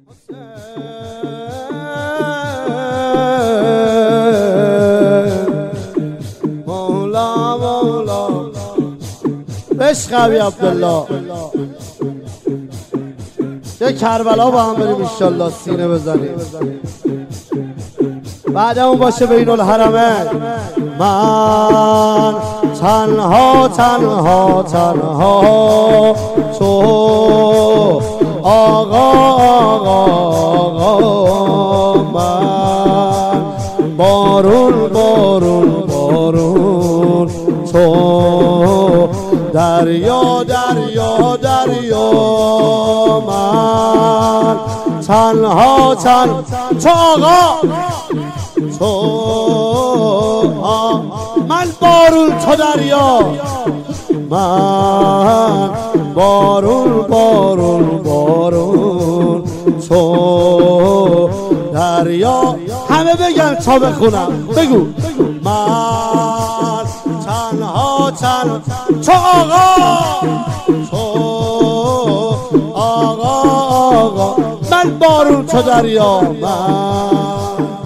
مولا مولا عشق ابی عبدالله یه کربلا با هم بریم انشالله سینه بزنیم بعد اون باشه بین الحرمین. من تنها تنها تنها تو آقا آقا آقا من بارون بارون بارون تو دریا دریا دریا من تنها تو آقا تو من بارون تو دریا من بارون بارون بارون تو دریا. همه بگن تا بخونم بگو. من تنها تو آقا تو آقا آقا من بارون تو دریا من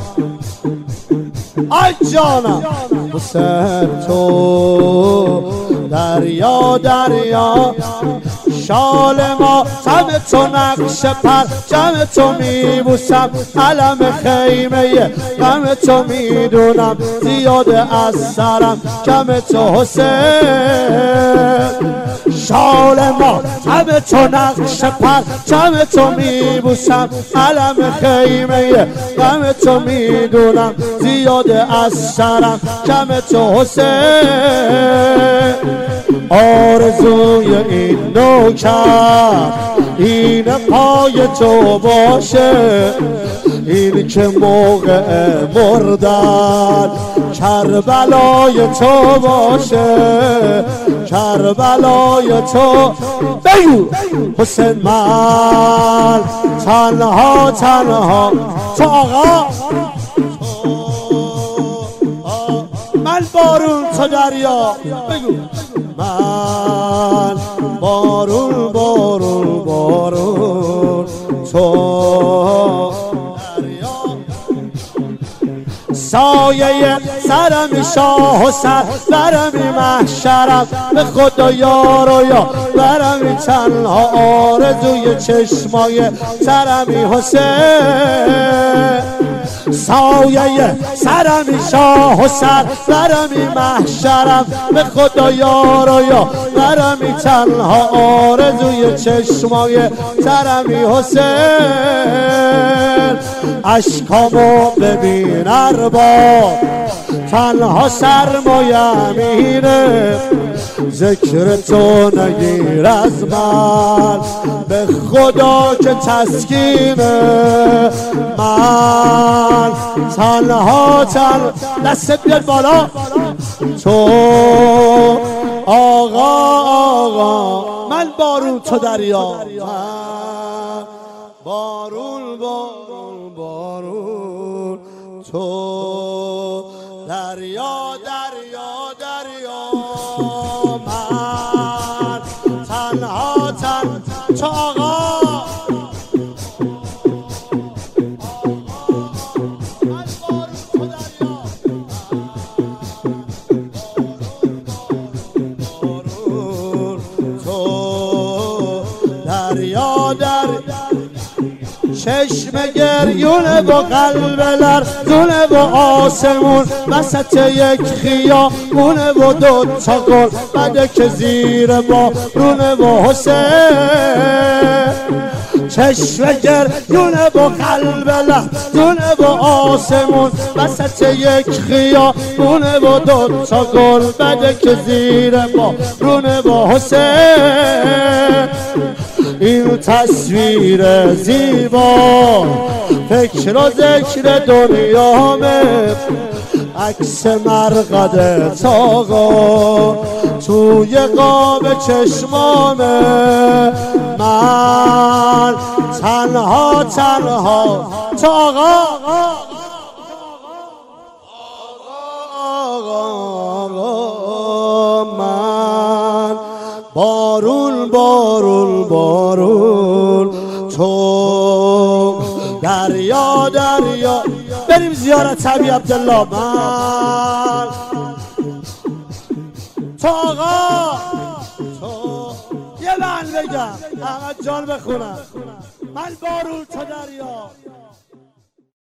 آی جانم حسین تو دریا دریا شال ما تم تو نقش پر جمع تو میبوسم علم خیمه غم تو میدونم زیاده از سرم کم تو حسین شال ما تم تو نقش پر جمع تو میبوسم علم خیمه غم تو میدونم زیاده از سرم کم تو حسین. آرزوی این نوکر این پای تو باشه این که موقع مردن کربلای تو باشه کربلای تو. بگو حسین من تنها تنها تو آقا من بارون تو دریا. بگو من بارون بارون بارون تو دریا سایه سرم شاه و سر برمی محشرم به خدا یار و یا برمی تنها آرزوی چشمای سرمی حسین سایه سرمی شاه و سر برمی محشرم به خدا یار و یا برمی تنها آرزوی چشمای سرمی حسین. اشکامو ببین ارباب تنها سرمایه‌مینه ذکر تو نگیر از من به خدا که تسکینه. من تنها دست بیاد بالا تو آقا آقا من بارون تو دریا من بارون بارون بارون تو دریا دریا دریا من تنها تو آقا چشم گریونه با قلب لرزونه با آسمون وسط یک خیابونه و دوتا گل بده که زیر بارونه با حسین. چشم گریونه با قلب لرزونه با آسمون وسط یک خیابونه و دوتا گل بده که زیر بارونه با حسین. این تصویر زیبا فکر و ذکر دنیامه عکس مرقد تاقا توی قاب چشمامه. من تنها تنها تاقا من بارون بارون بارون تو دریا دریا. بریم زیارت حبیب عبدالله. من تو آقا تو یه من بگم احمد جان بخونم. من بارون تو دریا